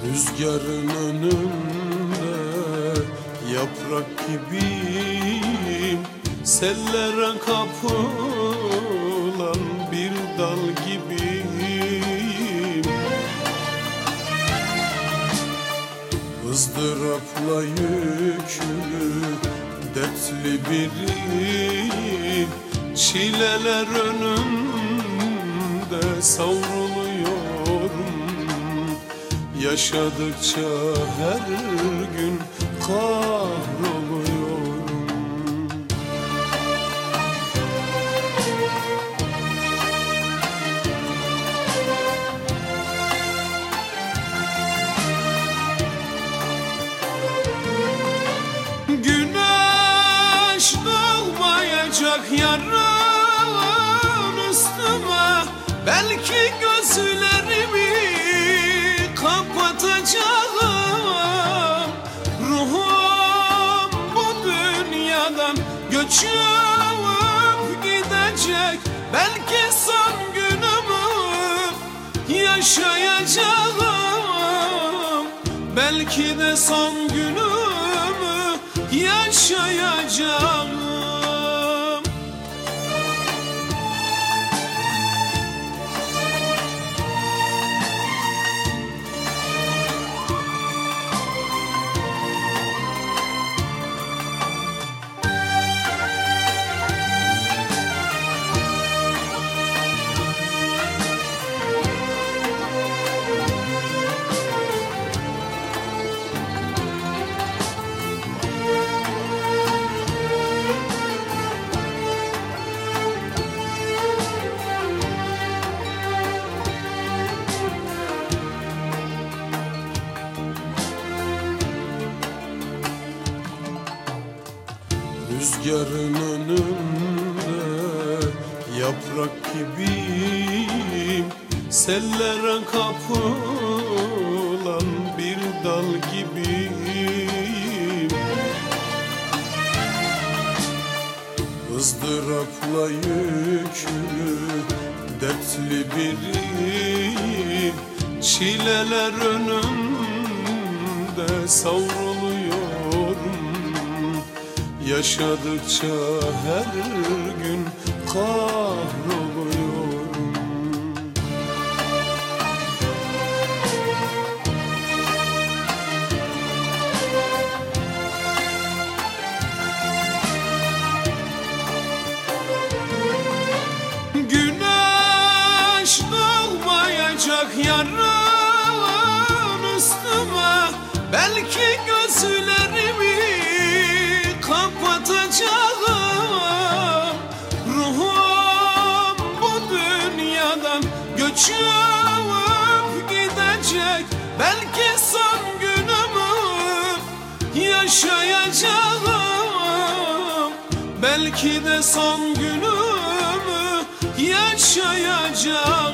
Rüzgarın önünde yaprak gibiyim, sellere kapılan bir dal gibiyim. ızdırapla yüklü dertli biriyim, çileler önümde savruluyorum. Yaşadıkça her gün kahroluyorum. Güneş doğmayacak yarın üstüme, belki gözlerimi kapatacağım. Ruhum bu dünyadan göçüp gidecek, belki son günümü yaşayacağım. Belki de son günümü yaşayacağım. Rüzgarın önünde yaprak gibiyim, sellere kapılan bir dal gibiyim. ızdırapla yüklü dertli biriyim, çileler önümde savruluyorum. Yaşadıkça her gün kahroluyorum. Güneş doğmayacak yarın üstüme, belki gözlerimi kapatacağım. Ruhum bu dünyadan göçüp gidecek, belki son günümü yaşayacağım. Belki de son günümü yaşayacağım.